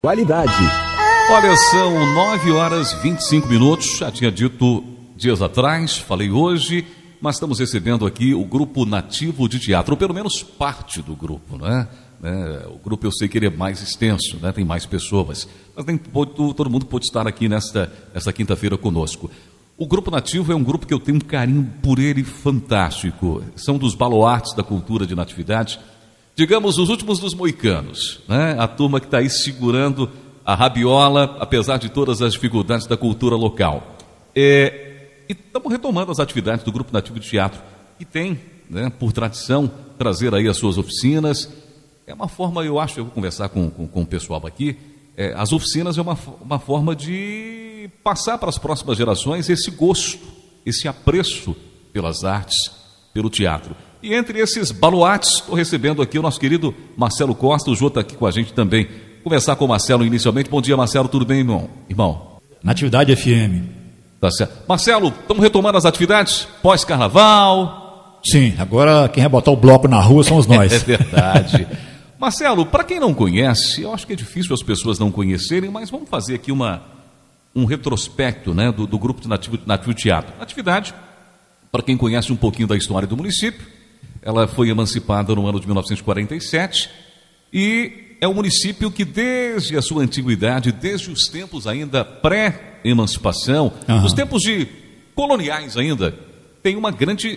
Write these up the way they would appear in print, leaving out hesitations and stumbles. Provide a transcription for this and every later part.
Qualidade. Olha, são 9h25. Já tinha dito dias atrás, falei hoje, mas estamos recebendo aqui o Grupo Nativo de Teatro, ou pelo menos parte do grupo, né? O grupo eu sei que ele é mais extenso, né? Tem mais pessoas, mas nem todo mundo pode estar aqui nesta quinta-feira conosco. O Grupo Nativo é um grupo que eu tenho um carinho por ele fantástico. São dos baluartes da cultura de natividade, digamos, os últimos dos moicanos, né? A turma que está aí segurando a rabiola, apesar de todas as dificuldades da cultura local. E estamos retomando as atividades do Grupo Nativo de Teatro, que tem, né, por tradição, trazer aí as suas oficinas. É uma forma, eu acho, eu vou conversar com o pessoal aqui, as oficinas é uma forma de passar para as próximas gerações esse gosto, esse apreço pelas artes, pelo teatro. E entre esses baluartes, estou recebendo aqui o nosso querido Marcelo Costa. O Jô está aqui com a gente também. Conversar com o Marcelo inicialmente. Bom dia, Marcelo, tudo bem, irmão? Natividade FM. Tá certo. Marcelo, estamos retomando as atividades pós-carnaval? Sim, agora quem vai botar o bloco na rua somos nós. É verdade. Marcelo, para quem não conhece, eu acho que é difícil as pessoas não conhecerem, mas vamos fazer aqui um retrospecto, né, do Grupo de Nativo Teatro. Atividade, para quem conhece um pouquinho da história do município, ela foi emancipada no ano de 1947 e é um município que desde a sua antiguidade, desde os tempos ainda pré-emancipação, os tempos coloniais ainda, tem uma grande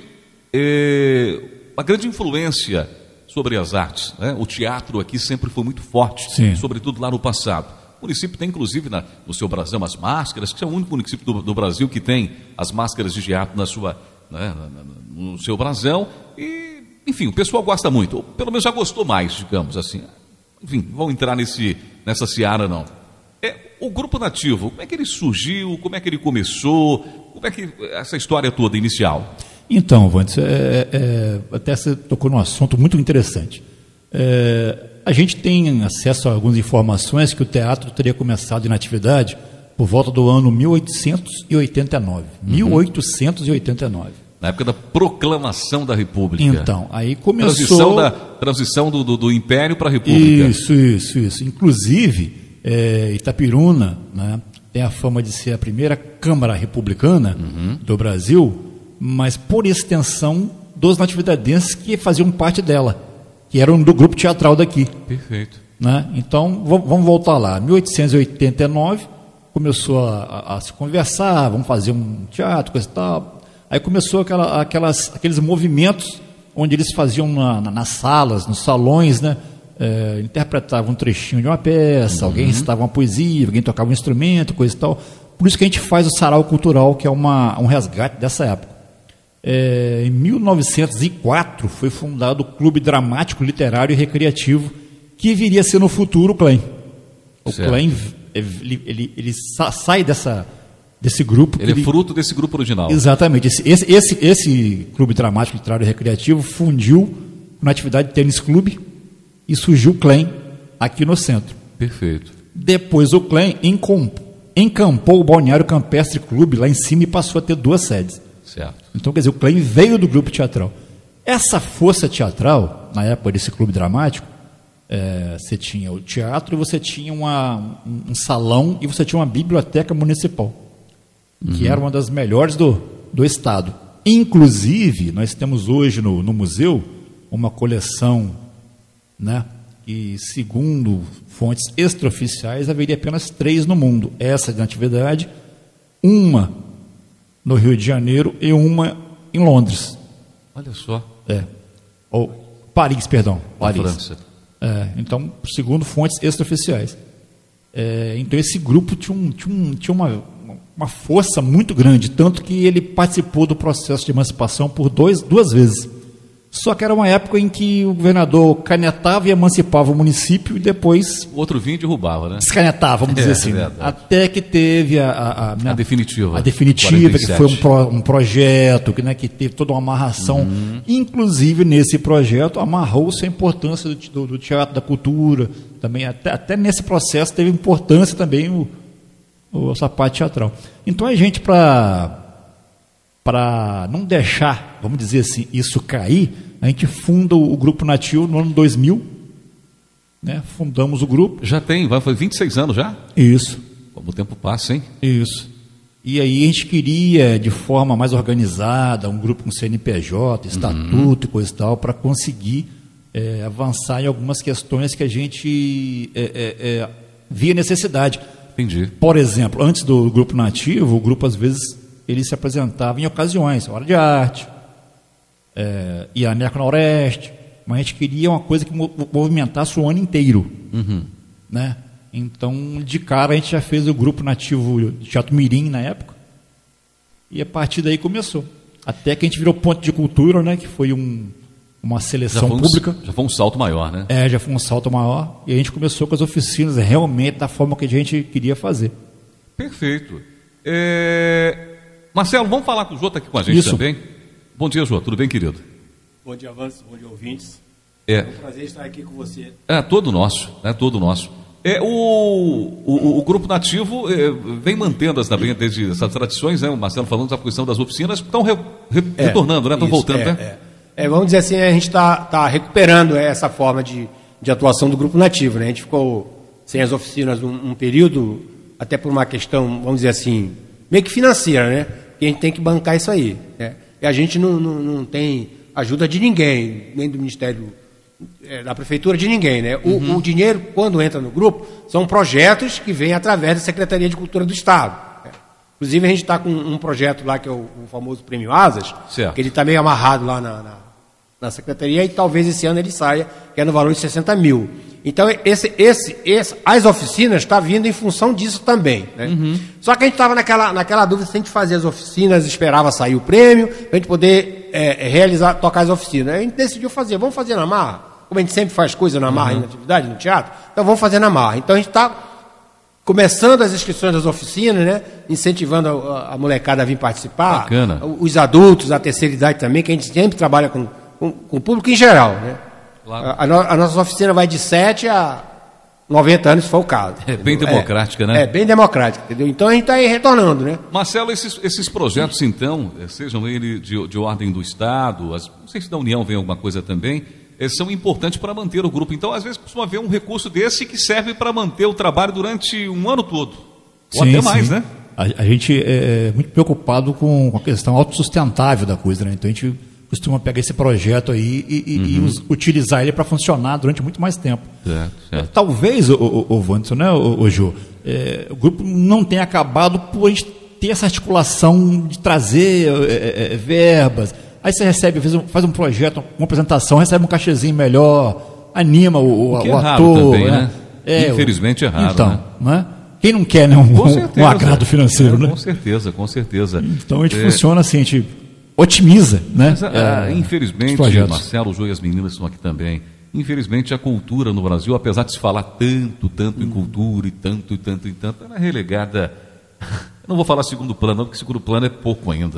influência sobre as artes, né? O teatro aqui sempre foi muito forte, sim, sobretudo lá no passado. O município tem, inclusive, no seu brasão, as máscaras, que é o único município do Brasil que tem as máscaras de teatro no seu brasão. E, enfim, o pessoal gosta muito, ou pelo menos já gostou mais, digamos assim. Enfim, vão entrar nessa seara, não. O Grupo Nativo, como é que ele surgiu, como é que ele começou, como é que essa história toda inicial? Então, Vandes, até você tocou num assunto muito interessante. A gente tem acesso a algumas informações que o teatro teria começado em atividade por volta do ano 1889. 1889. Na época da proclamação da República. Então, aí começou... Transição do Império para a República. Isso. Inclusive, Itapiruna, né, tem a fama de ser a primeira Câmara Republicana do Brasil, mas por extensão dos natividadenses que faziam parte dela, que eram do grupo teatral daqui. Perfeito. Né? Então, vamos voltar lá. 1889, começou a se conversar, vamos fazer um teatro, coisa e tal. Aí começou aqueles movimentos onde eles faziam nas salas, nos salões, né? Interpretavam um trechinho de uma peça, alguém recitava uma poesia, alguém tocava um instrumento, coisa e tal. Por isso que a gente faz o sarau cultural, que é um resgate dessa época. Em 1904 foi fundado o Clube Dramático, Literário e Recreativo, que viria a ser no futuro o CLEM. O CLEM ele sai desse grupo. Ele é fruto desse grupo original. Exatamente. Esse Clube Dramático, Literário e Recreativo fundiu na atividade de tênis clube e surgiu o CLEM aqui no centro. Perfeito. Depois o CLEM encampou o Balneário Campestre Clube lá em cima e passou a ter 2 sedes. Certo. Então, quer dizer, o CLEM veio do grupo teatral. Essa força teatral, na época desse clube dramático, você tinha o teatro e você tinha um salão e você tinha uma biblioteca municipal, que era uma das melhores do estado. Inclusive, nós temos hoje no museu uma coleção, né, e segundo fontes extraoficiais, haveria apenas 3 no mundo. Essa de atividade, uma no Rio de Janeiro e uma em Londres. Olha só. Paris, perdão. Paris. França. Então, segundo fontes extraoficiais. Então, esse grupo tinha uma força muito grande, tanto que ele participou do processo de emancipação por 2 vezes. Só que era uma época em que o governador canetava e emancipava o município e depois... O outro vinha e derrubava, né? Descanetava, vamos dizer assim. Até que teve a definitiva. A definitiva, que foi um projeto que teve toda uma amarração. Inclusive, nesse projeto, amarrou-se a importância do teatro, da cultura. Também, até nesse processo, teve importância também essa parte teatral. Então, a gente, para não deixar, vamos dizer assim, isso cair, a gente funda o Grupo Nativo no ano 2000, né? Fundamos o grupo. Já foi 26 anos já? Isso. Como o tempo passa, hein? Isso. E aí a gente queria, de forma mais organizada, um grupo com CNPJ, estatuto e coisa e tal, para conseguir avançar em algumas questões que a gente via necessidade. Entendi. Por exemplo, antes do grupo nativo, o grupo às vezes ele se apresentava em ocasiões, hora de arte, ia a Neco Noroeste, mas a gente queria uma coisa que movimentasse o ano inteiro, né? Então, de cara, a gente já fez o grupo nativo de Teatro Mirim na época, e a partir daí começou. Até que a gente virou ponto de cultura, né? Que foi uma seleção pública. Já foi um salto maior, né? Já foi um salto maior, e a gente começou com as oficinas realmente da forma que a gente queria fazer. Perfeito. Marcelo, vamos falar com o Jô, está aqui com a gente também. Bom dia, Jô, tudo bem, querido? Bom dia, Avanço, bom dia, ouvintes. É um prazer estar aqui com você. Todo nosso, todo nosso. O Grupo Nativo vem mantendo desde essas tradições, né? O Marcelo falando da questão das oficinas, estão retornando, né? Estão voltando, né? Vamos dizer assim, a gente está recuperando essa forma de atuação do Grupo Nativo, né? A gente ficou sem as oficinas um período, até por uma questão, vamos dizer assim, meio que financeira, né? Porque a gente tem que bancar isso aí, né? E a gente não tem ajuda de ninguém, nem do Ministério da Prefeitura, de ninguém, né? O dinheiro, quando entra no grupo, são projetos que vêm através da Secretaria de Cultura do Estado. Né? Inclusive, a gente está com um projeto lá, que é o famoso Prêmio Asas, certo, que ele está meio amarrado lá na Secretaria, e talvez esse ano ele saia, que é no valor de 60 mil. Então, as oficinas estão vindo em função disso também. Né? Só que a gente estava naquela dúvida se a gente fazia as oficinas, esperava sair o prêmio, para a gente poder tocar as oficinas. A gente decidiu vamos fazer na marra. Como a gente sempre faz coisa na marra, em atividade, no teatro, então vamos fazer na marra. Então a gente está começando as inscrições das oficinas, né? Incentivando a molecada a vir participar. Bacana. Os adultos, a terceira idade também, que a gente sempre trabalha com o público em geral, né? Claro. A nossa oficina vai de 7 a 90 anos, se for o caso. É bem democrática, né? É bem democrática, entendeu? Então a gente está aí retornando, né? Marcelo, esses projetos, então, sejam eles de ordem do Estado, não sei se da União vem alguma coisa também, são importantes para manter o grupo. Então, às vezes, costuma haver um recurso desse que serve para manter o trabalho durante um ano todo. Ou até mais, né? A gente é muito preocupado com a questão autossustentável da coisa, né? Então, a gente costuma pegar esse projeto aí e utilizar ele para funcionar durante muito mais tempo. Certo. Talvez, o Wanderson, né, o Jô, o grupo não tenha acabado por a gente ter essa articulação de trazer verbas. Aí você recebe, faz um projeto, uma apresentação, recebe um cachezinho melhor, anima o ator. Também, né? Infelizmente é raro. Então, né? Quem não quer, né, um agrado financeiro, né? Com certeza. Então a gente funciona assim, a gente otimiza, né? Mas, infelizmente, Marcelo, o Jô e as meninas estão aqui também. Infelizmente, a cultura no Brasil, apesar de se falar tanto em cultura e tanto, ela é relegada. Eu não vou falar segundo plano, não, porque segundo plano é pouco ainda.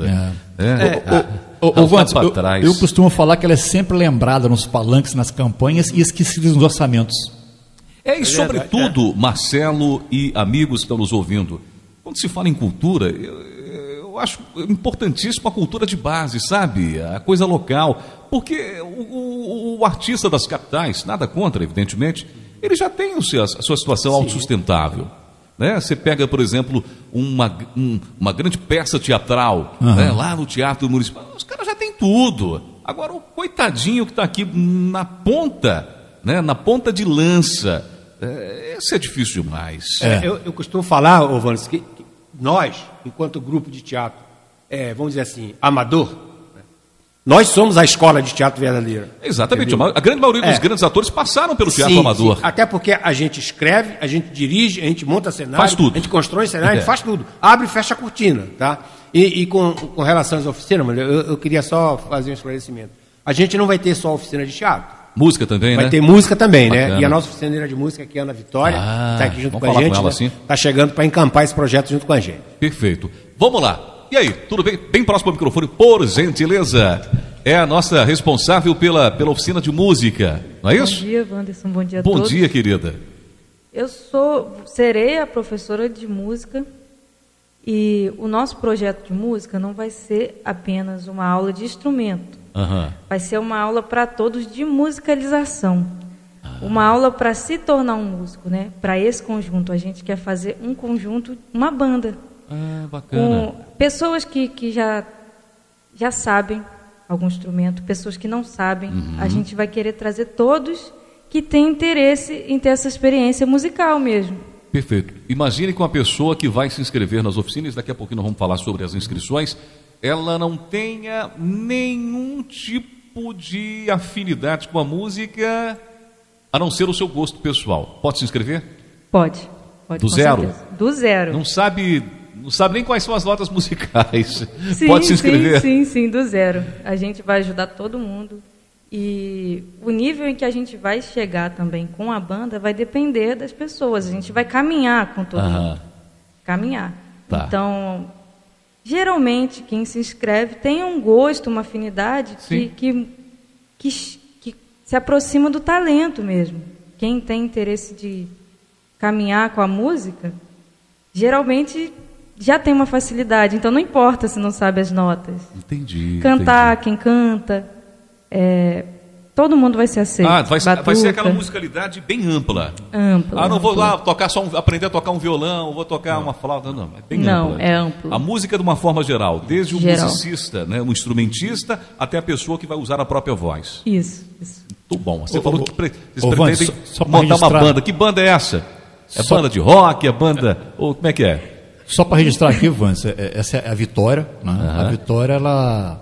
Eu costumo falar que ela é sempre lembrada nos palanques, nas campanhas e esquecida nos orçamentos. E sobretudo, Marcelo e amigos que estão nos ouvindo, quando se fala em cultura, eu acho importantíssimo a cultura de base, sabe? A coisa local. Porque o artista das capitais, nada contra, evidentemente, ele já tem a sua situação autossustentável. Né? Você pega, por exemplo, uma grande peça teatral, né? Lá no Teatro Municipal, os caras já têm tudo. Agora, o coitadinho que está aqui na ponta, né? Na ponta de lança, isso é difícil demais. Eu costumo falar, Vanessa, que nós, enquanto grupo de teatro, vamos dizer assim, amador, nós somos a escola de teatro verdadeira. Exatamente. A grande maioria dos grandes atores passaram pelo teatro amador. Sim. Até porque a gente escreve, a gente dirige, a gente monta cenário, faz tudo. A gente constrói cenário, a gente faz tudo. Abre e fecha a cortina, tá? E com relação às oficinas, eu queria só fazer um esclarecimento. A gente não vai ter só oficina de teatro. Música também, vai né? ter música também, bacana, né? E a nossa oficineira de música aqui, Ana Vitória, está aqui junto com a gente. Está chegando para encampar esse projeto junto com a gente. Perfeito. Vamos lá. E aí, tudo bem? Bem próximo ao microfone, por gentileza. É a nossa responsável pela oficina de música, não é isso? Bom dia, Wanderson. Bom dia a todos. Bom dia, querida. Eu serei a professora de música e o nosso projeto de música não vai ser apenas uma aula de instrumento. Vai ser uma aula para todos de musicalização. Uma aula para se tornar um músico, né? Para esse conjunto, a gente quer fazer um conjunto, uma banda. Bacana. Com pessoas que já sabem algum instrumento, pessoas que não sabem. A gente vai querer trazer todos que têm interesse em ter essa experiência musical mesmo. Perfeito. Imagine que uma pessoa que vai se inscrever nas oficinas, daqui a pouquinho nós vamos falar sobre as inscrições, ela não tenha nenhum tipo de afinidade com a música, a não ser o seu gosto pessoal. Pode se inscrever? Pode. Do zero? Certeza. Do zero. Não sabe nem quais são as notas musicais. Pode se inscrever? Sim, do zero. A gente vai ajudar todo mundo. E o nível em que a gente vai chegar também com a banda vai depender das pessoas. A gente vai caminhar com todo mundo. Caminhar. Tá. Então, geralmente, quem se inscreve tem um gosto, uma afinidade que se aproxima do talento mesmo. Quem tem interesse de caminhar com a música, geralmente já tem uma facilidade. Então, não importa se não sabe as notas. Entendi. Cantar, quem canta... todo mundo vai ser aceito. Vai ser aquela musicalidade bem ampla. Não vou lá aprender a tocar um violão, vou tocar uma flauta. Não, é bem ampla. Não, é amplo. A música de uma forma geral, desde o musicista, né, o instrumentista, até a pessoa que vai usar a própria voz. Isso. Muito bom. Você falou que vocês Vans, pretendem só montar uma registrar... banda. Que banda é essa? É banda de rock? É banda... Ou como é que é? Só para registrar aqui, Vans, essa é a Vitória. Né? A Vitória, ela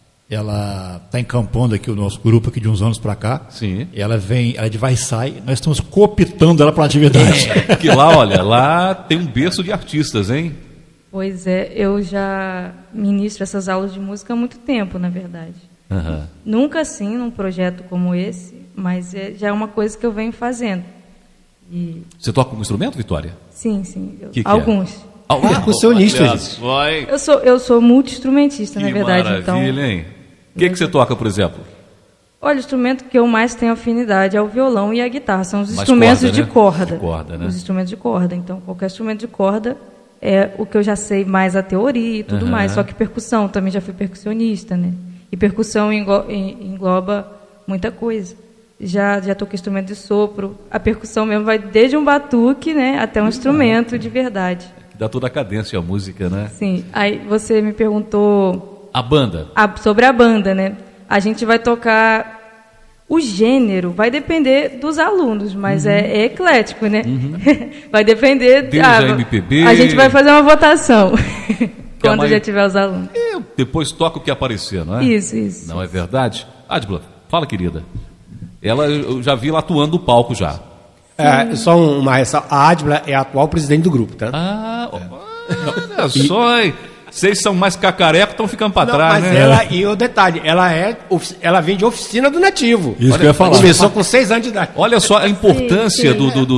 está encampando aqui o nosso grupo aqui de uns anos para cá. Sim. Ela é de Vai-Sai. Nós estamos cooptando ela para a atividade. Que lá tem um berço de artistas, hein? Pois é, eu já ministro essas aulas de música há muito tempo, na verdade. Nunca assim, num projeto como esse, mas já é uma coisa que eu venho fazendo. Você toca um instrumento, Vitória? Sim. Que alguns. Percussionista. Eu sou multi-instrumentista, na verdade. Maravilha, então, hein? O que você toca, por exemplo? Olha, o instrumento que eu mais tenho afinidade é o violão e a guitarra. São os instrumentos de corda. De corda, né? Os instrumentos de corda. Então, qualquer instrumento de corda é o que eu já sei mais a teoria e tudo mais. Só que percussão, também já fui percussionista, né? E percussão engloba muita coisa. Já toquei instrumento de sopro. A percussão mesmo vai desde um batuque, né, até um instrumento de verdade. Dá toda a cadência à música, né? Sim. Aí você me perguntou... A banda. Sobre a banda, né? A gente vai tocar... O gênero vai depender dos alunos, mas é eclético, né? Vai depender... Desde a MPB... A gente vai fazer uma votação quando já tiver os alunos. Depois toca o que aparecer, não é? Isso. Não é verdade? Adbla, fala, querida. Eu já vi ela atuando no palco já. Só uma ressalva. A Adbla é a atual presidente do grupo, tá? Olha só, hein? Vocês são mais cacarecos, estão ficando para trás, mas né? E o detalhe, ela vem de oficina do Nativo. Isso que eu ia falar. Começou com 6 anos de idade. Olha só a importância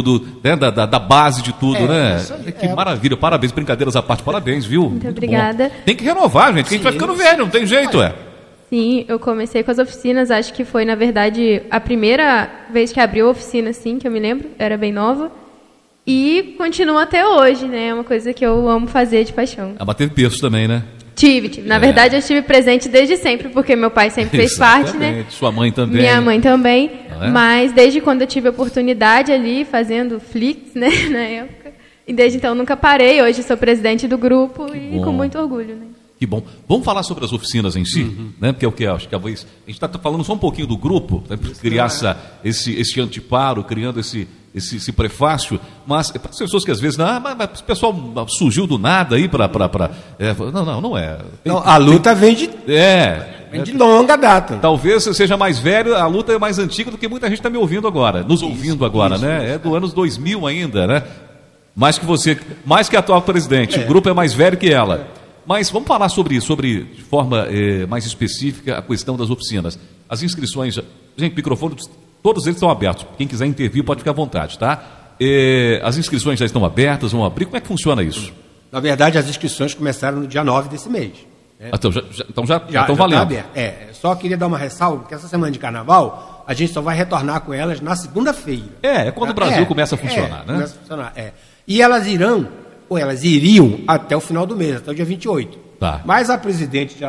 da base de tudo, né? Que maravilha, parabéns, brincadeiras à parte, parabéns, viu? Muito obrigada. Bom. Tem que renovar, gente, que a gente vai ficando velho, não tem jeito, Sim, eu comecei com as oficinas, acho que foi, na verdade, a primeira vez que abriu a oficina, assim, que eu me lembro, era bem nova. E continua até hoje, né? É uma coisa que eu amo fazer de paixão. Mas teve berço também, né? Tive. Na verdade, eu estive presente desde sempre, porque meu pai sempre fez parte, né? Sua mãe também. Minha mãe também. Mas desde quando eu tive a oportunidade ali, fazendo flicks, né? Na época. E desde então nunca parei. Hoje sou presidente do grupo e com muito orgulho, né? Que bom. Vamos falar sobre as oficinas em si, né? Porque é o que eu acho que a gente está falando só um pouquinho do grupo, né? Criar esse anteparo, criando esse prefácio, mas para as pessoas que às vezes, mas o pessoal surgiu do nada aí para... Não é. A luta vem de longa data. Talvez eu seja mais velho, a luta é mais antiga do que muita gente está me ouvindo agora, ouvindo agora, né? É do anos 2000 ainda, né? Mais que a atual presidente, o grupo é mais velho que ela. Mas vamos falar sobre de forma mais específica, a questão das oficinas. As inscrições, gente, microfones, todos eles estão abertos. Quem quiser intervir pode ficar à vontade, tá? As inscrições já estão abertas, vão abrir. Como é que funciona isso? Na verdade, as inscrições começaram no dia 9 desse mês. Né? Então já estão valendo. Tá só queria dar uma ressalva, porque essa semana de carnaval, a gente só vai retornar com elas na segunda-feira. É quando o Brasil começa a funcionar, né? Começa a funcionar, E elas iriam até o final do mês, até o dia 28. Tá. Mas a presidente já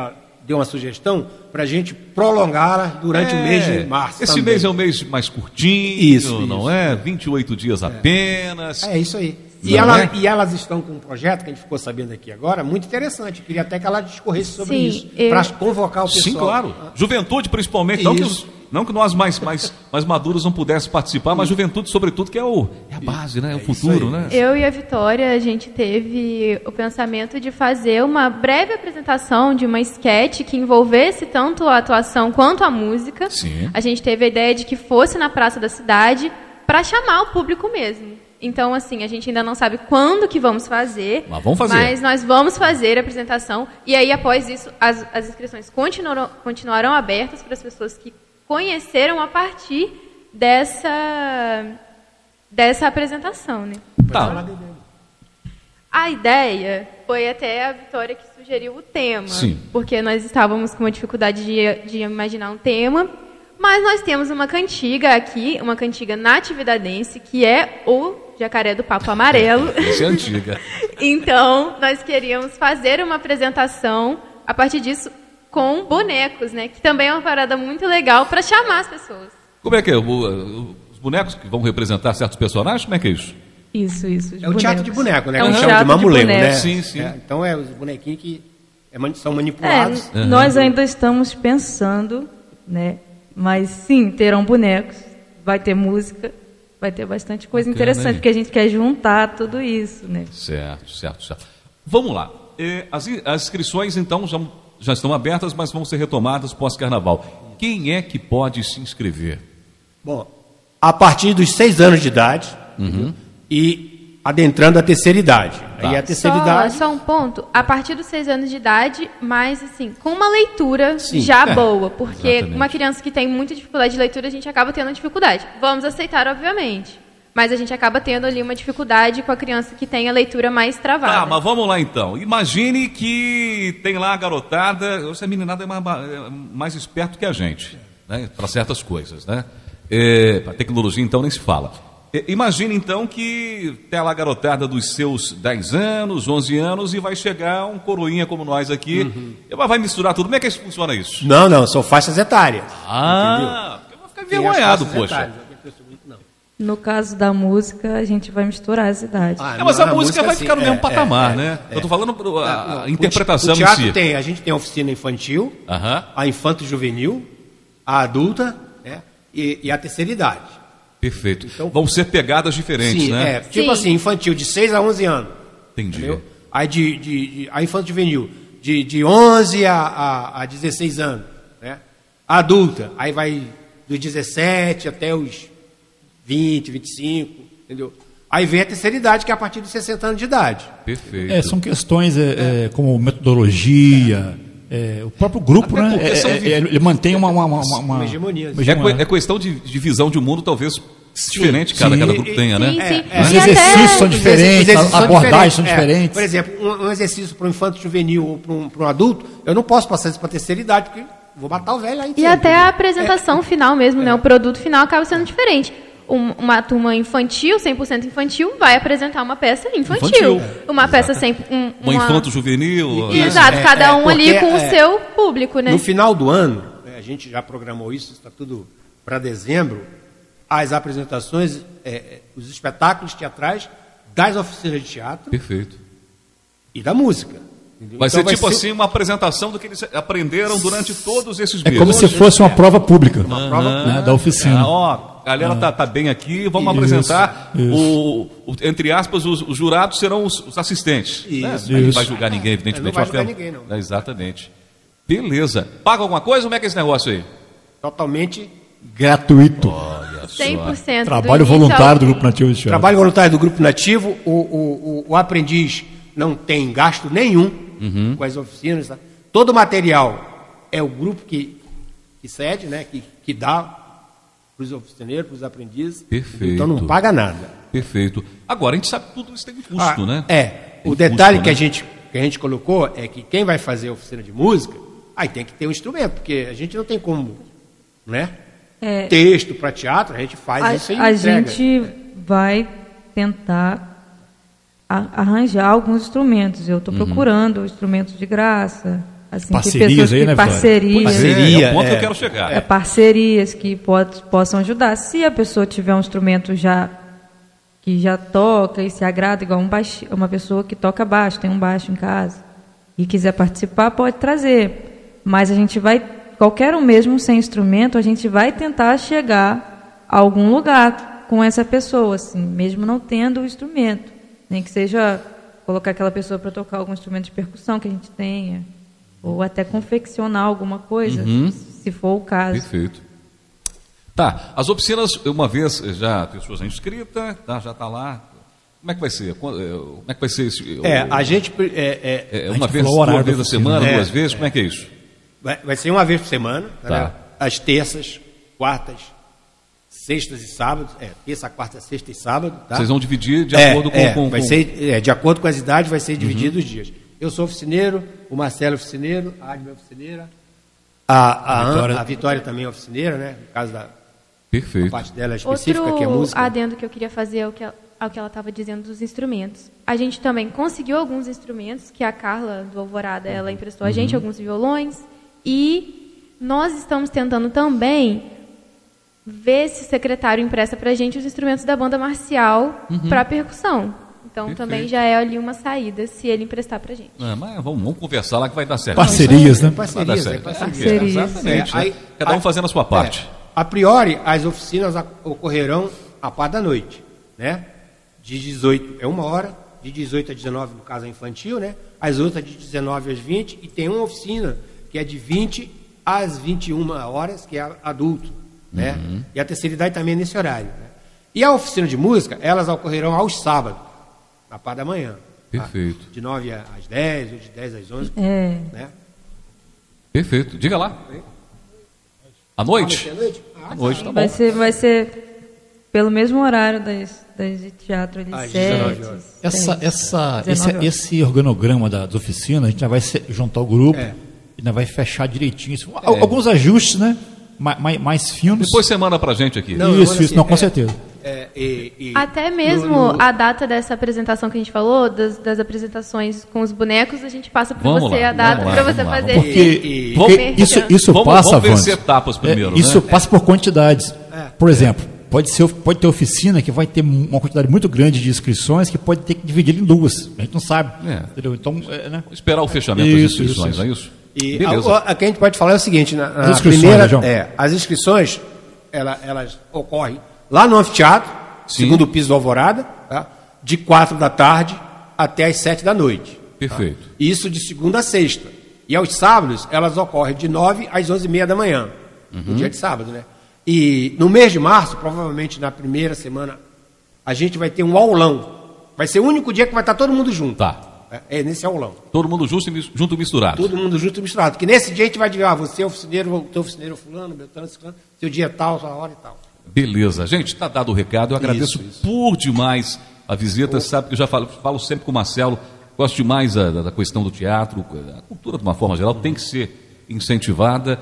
deu uma sugestão para a gente prolongá-la durante o mês de março. Esse também. mês é um mês mais curtinho, Isso, não é? 28 dias apenas. É isso aí. Não E elas estão com um projeto que a gente ficou sabendo aqui agora, muito interessante. Queria até que ela discorresse sobre Sim, isso, para convocar o pessoal. Sim, claro. Juventude, principalmente. Não que nós mais maduros não pudéssemos participar, mas juventude, sobretudo, que é a base, né? É o futuro, né? Eu e a Vitória, a gente teve o pensamento de fazer uma breve apresentação de uma esquete que envolvesse tanto a atuação quanto a música. Sim. A gente teve a ideia de que fosse na Praça da Cidade para chamar o público mesmo. Então, assim, a gente ainda não sabe quando que vamos fazer. Mas vamos fazer. Mas nós vamos fazer a apresentação. E aí, após isso, as inscrições continuarão abertas para as pessoas que conheceram a partir dessa apresentação, né? Tá. A ideia foi até a Vitória que sugeriu o tema. Sim. Porque nós estávamos com uma dificuldade de imaginar um tema. Mas nós temos uma cantiga aqui, uma cantiga natividadense, que é o Jacaré do Papo Amarelo. Essa é antiga. Então, nós queríamos fazer uma apresentação, a partir disso, com bonecos, né? Que também é uma parada muito legal para chamar as pessoas. Como é que é? Os bonecos que vão representar certos personagens, como é que é isso? Isso. É o teatro de boneco, né? É um que chama teatro de mamuleiro, de boneco. né? Sim, sim. Então é os bonequinhos que são manipulados. Nós ainda estamos pensando, né? Mas sim, terão bonecos, vai ter música, vai ter bastante coisa interessante, hein? porque a gente quer juntar tudo isso, né? Certo. Vamos lá. As inscrições, então, já estão abertas, mas vão ser retomadas pós-carnaval. Quem é que pode se inscrever? Bom, a partir dos 6 anos de idade e adentrando a terceira idade. Tá. Aí a terceira idade... Só um ponto, a partir dos 6 anos de idade, mas assim, com uma leitura Sim. já boa, porque Exatamente. uma criança que tem muita dificuldade de leitura, a gente acaba tendo dificuldade. Vamos aceitar, obviamente, mas a gente acaba tendo ali uma dificuldade com a criança que tem a leitura mais travada. Tá, mas vamos lá então. Imagine que tem lá a garotada, essa meninada é mais esperto que a gente, né? Para certas coisas, né? Para tecnologia, então, nem se fala. Imagine então que tem lá a garotada dos seus 10 anos, 11 anos e vai chegar um coroinha como nós aqui, vai misturar tudo. Como é que funciona isso? Não, são faixas etárias. Eu vou ficar envergonhado, Tem as faixas poxa. etárias. No caso da música, a gente vai misturar as idades. Mas a música vai sim, ficar no mesmo patamar, né? Eu tô falando a interpretação o teatro em si. a gente tem a oficina infantil, Aham. a infanto-juvenil, a adulta, né? E a terceira idade. Perfeito. Então- Vão ser pegadas diferentes, Sim, né? tipo Sim. assim, infantil de 6 a 11 anos. Entendi. Entendeu? Aí a infanto-juvenil de 11 a 16 anos, né? A adulta, aí vai dos 17 até os 20, 25, entendeu? Aí vem a terceira idade, que é a partir dos 60 anos de idade. Perfeito. São questões como metodologia, o próprio grupo, Até né? porque são Ele mantém uma hegemonia. É questão de visão de mundo, talvez, diferente cada grupo tenha, né? Sim, sim. Os E até- exercícios são diferentes, exercícios as são abordagens são diferentes. diferentes. Por exemplo, um exercício para um infanto-juvenil ou para um adulto, eu não posso passar isso para a terceira idade, porque vou matar o velho lá em E cima, até entendeu? a apresentação final mesmo, né? O produto final acaba sendo diferente. Uma turma infantil, 100% infantil, vai apresentar uma peça infantil. Infantil. Uma peça sem... Uma infanto-juvenil. né? Exato, cada um ali porque, com o seu público, né? No final do ano, a gente já programou isso, está tudo para dezembro, as apresentações, os espetáculos teatrais das oficinas de teatro Perfeito. e da música. Entendeu? Vai Então ser tipo assim uma apresentação do que eles aprenderam durante todos esses É meses. como se fosse uma prova pública prova né, da oficina. A galera tá bem aqui, vamos apresentar entre aspas, os jurados serão os assistentes. Né? Isso. Não vai julgar ninguém, evidentemente. Não vai julgar mas ninguém, não. Exatamente. Beleza. Paga alguma coisa? Como é que é esse negócio aí? Totalmente Gratuito. Olha só. 100%. Trabalho do início ao voluntário do fim. Grupo Nativo de Teatro. trabalho voluntário do Grupo Nativo, o aprendiz não tem gasto nenhum com as oficinas. Tá? Todo o material é o grupo que cede, né? que dá para os oficineiros, para os aprendizes. Perfeito. Então não paga nada. Perfeito. Agora, a gente sabe que tudo isso tem um custo, né? O Tem detalhe custo, que a gente colocou é que quem vai fazer a oficina de música, aí tem que ter um instrumento, porque a gente não tem como, né? Texto para teatro, a gente faz isso e A entrega. gente vai tentar arranjar alguns instrumentos. Eu estou procurando instrumentos de graça, Assim, Parcerias pessoas aí, né, Vitória? parcerias. É o ponto que eu quero chegar. Parcerias que possam ajudar. Se a pessoa tiver um instrumento que já toca e se agrada, igual uma pessoa que toca baixo, tem um baixo em casa, e quiser participar, pode trazer. Mas a gente vai, qualquer um mesmo sem instrumento, a gente vai tentar chegar a algum lugar com essa pessoa, assim, mesmo não tendo o instrumento. Nem que seja colocar aquela pessoa para tocar algum instrumento de percussão que a gente tenha, ou até confeccionar alguma coisa, se for o caso. Perfeito. Tá, as oficinas, uma vez já a pessoa já inscrita, tá, já está lá. Como é que vai ser? Como é que vai ser isso? A gente... uma vez, duas vezes a semana, duas vezes, como é que é isso? Vai ser uma vez por semana, Tá. né? Às terças, quartas, sextas e sábados. Terça, quarta, sexta e sábado. Tá? Vocês vão dividir de acordo com... Vai ser, de acordo com as idades, vai ser dividido os dias. Eu sou oficineiro, o Marcelo é oficineiro, a Adma é oficineira, a Vitória também é oficineira, né? No caso da Perfeito. parte dela específica, que é Outro música. adendo que eu queria fazer ao que ela estava dizendo dos instrumentos. A gente também conseguiu alguns instrumentos, que a Carla, do Alvorada, ela emprestou a gente, alguns violões, e nós estamos tentando também ver se o secretário empresta para a gente os instrumentos da banda marcial para percussão. Então, Perfeito. também já é ali uma saída, se ele emprestar para a gente. Mas vamos conversar lá que vai dar certo. Parcerias, né? Vai dar Parcerias, certo. parcerias. Exatamente. Né? Cada um fazendo a sua parte. A priori, as oficinas ocorrerão à par da noite, né? De 18 é 1 hora, de 18 a 19, no caso, é infantil, né? As outras de 19 às 20, e tem uma oficina que é de 20 às 21 horas, que é adulto, né? E a terceira idade também é nesse horário, né? E a oficina de música, elas ocorrerão aos sábados, na parte da manhã. Perfeito. Tá? De 9 às 10, ou de 10 às 11, É. né? Perfeito. Diga lá. À noite? À noite? À noite, tá bom. Vai ser pelo mesmo horário das de teatro ali, Às 7, 19 horas. Esse organograma das oficinas, a gente já vai juntar o grupo, e ainda vai fechar direitinho. Alguns ajustes, né? Mais finos. Depois você manda pra gente aqui. Com certeza. Até mesmo a data dessa apresentação que a gente falou, das apresentações com os bonecos, a gente passa para Vamos você lá, a data vamos para lá, você vamos lá, fazer. Porque isso Vamos passa, ver Vans, etapas primeiro, isso né? passa por quantidades. Por exemplo, pode ter oficina que vai ter uma quantidade muito grande de inscrições que pode ter que dividir em duas. A gente não sabe. Entendeu? Então, né? Vou esperar o fechamento das inscrições, não é isso? E Beleza. o que a gente pode falar é o seguinte, As inscrições, João. as inscrições, elas ocorrem lá no anfiteatro, Sim. segundo piso do Alvorada, tá? De 4 da tarde até as 7 da noite. Perfeito. Tá? Isso de segunda a sexta. E aos sábados, elas ocorrem de 9 às 11h30 da manhã, no dia de sábado, né? E no mês de março, provavelmente na primeira semana, a gente vai ter um aulão. Vai ser o único dia que vai estar todo mundo junto. Tá. É nesse aulão. Todo mundo junto e misturado. Todo mundo junto e misturado. Porque nesse dia a gente vai dizer, você é oficineiro, o teu oficineiro é fulano, Beltrano, ciclano, seu dia é tal, sua hora e tal. Beleza. Gente, está dado o recado. Eu agradeço por demais a visita. Sabe que eu já falo sempre com o Marcelo, gosto demais da questão do teatro, a cultura de uma forma geral tem que ser incentivada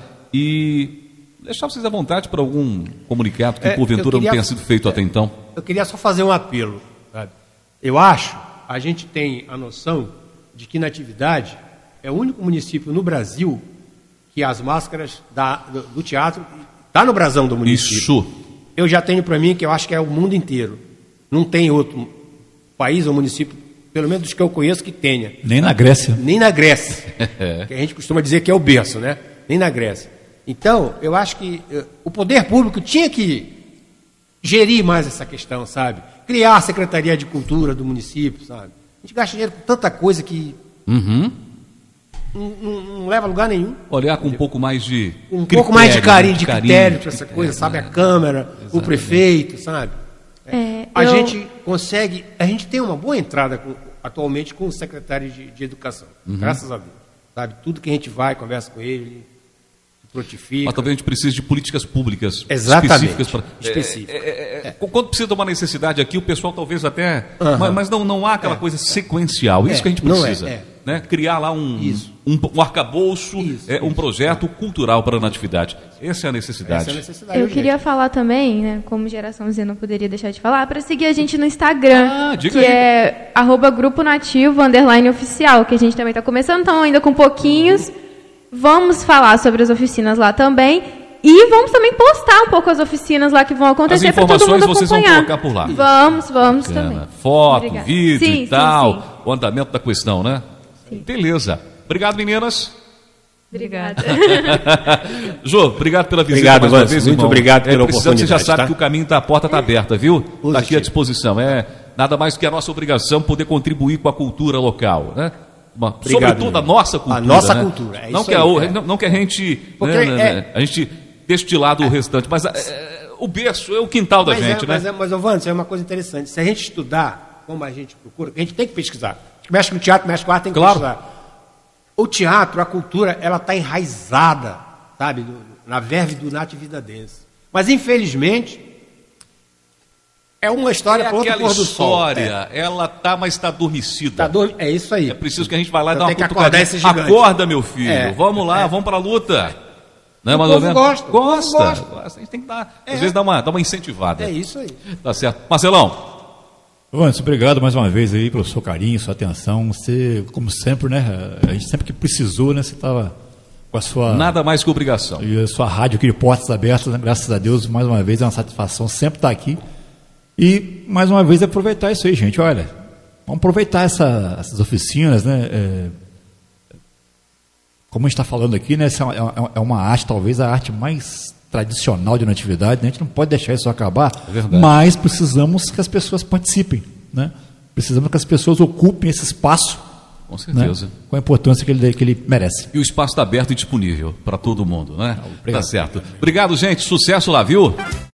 e deixar vocês à vontade para algum comunicado que porventura não tenha sido feito até então. Eu queria só fazer um apelo. Sabe? Eu acho, a gente tem a noção de que Natividade é o único município no Brasil que as máscaras do teatro está no brasão do município. Isso. Eu já tenho para mim que eu acho que é o mundo inteiro. Não tem outro país ou município, pelo menos dos que eu conheço, que tenha. Nem na Grécia. Nem na Grécia. Que a gente costuma dizer que é o berço, né? Nem na Grécia. Então, eu acho que o poder público tinha que gerir mais essa questão, sabe? Criar a Secretaria de Cultura do município, sabe? A gente gasta dinheiro com tanta coisa que não leva a lugar nenhum. Olhar com um pouco mais de pouco mais de carinho, de critério para essa coisa, sabe? A Câmara, o prefeito, sabe? A gente tem uma boa entrada atualmente com o secretário de Educação, graças a Deus. Sabe? Tudo que a gente vai, conversa com ele, prontifica. Mas talvez a gente precise de políticas públicas específicas. Quando precisa de uma necessidade aqui, o pessoal talvez até... Mas não há aquela coisa sequencial. Isso que a gente precisa. Né? Criar lá um arcabouço, um projeto cultural para a Natividade. Essa é a necessidade. Eu queria falar também, né, como Geração Z não poderia deixar de falar, para seguir a gente no Instagram, que é @gruponativo_oficial, que a gente também está começando, então ainda com pouquinhos, Vamos falar sobre as oficinas lá também. E vamos também postar um pouco as oficinas lá que vão acontecer para todo mundo acompanhar. As informações vocês vão colocar por lá. Vamos também. Foto, Obrigada. vídeo sim, e tal. Sim. O andamento da questão, né? Sim. Beleza. Obrigado, meninas. Obrigada. Jô, obrigado pela visita. Obrigado, mais uma vez, muito obrigado pela oportunidade. Você já sabe que o caminho a porta está aberta, viu? Positivo. Está aqui à disposição. É nada mais que a nossa obrigação poder contribuir com a cultura local, né? Sobretudo a nossa cultura. A nossa né? cultura. É não, isso que aí, não que a gente. A gente deixe de lado o restante, mas o berço é o quintal da gente, né? Mas, Wanda, isso é uma coisa interessante. Se a gente estudar como a gente procura, a gente tem que pesquisar. Mexe com o teatro, mexe com a arte, tem que pesquisar. O teatro, a cultura, ela está enraizada, sabe, na verve do natividadense. Mas, infelizmente, é uma história para outro pôr do sol. Ela está, mas está adormecida. É isso aí. É preciso que a gente vá lá e dar uma cutucadinha. Acorda, meu filho. Vamos lá, vamos para a luta. Não é, o povo gosta. A gente tem que dar, às vezes, dar uma incentivada. É isso aí. Tá certo. Marcelão. Anderson, obrigado mais uma vez aí pelo seu carinho, sua atenção. Você, como sempre, né? A gente sempre que precisou, né? Você estava com a sua... Nada mais que obrigação. E a sua rádio aqui de portas abertas, né? Graças a Deus, mais uma vez, é uma satisfação sempre estar aqui. E, mais uma vez, aproveitar isso aí, gente. Olha, vamos aproveitar essas oficinas, né? Como a gente está falando aqui, né? Essa é uma arte, talvez a arte mais tradicional de natividade, né? A gente não pode deixar isso acabar, mas precisamos que as pessoas participem, né? Precisamos que as pessoas ocupem esse espaço, com certeza, né? Com a importância que ele merece. E o espaço está aberto e disponível para todo mundo, né? Obrigado. Tá certo. Obrigado, gente. Sucesso lá, viu?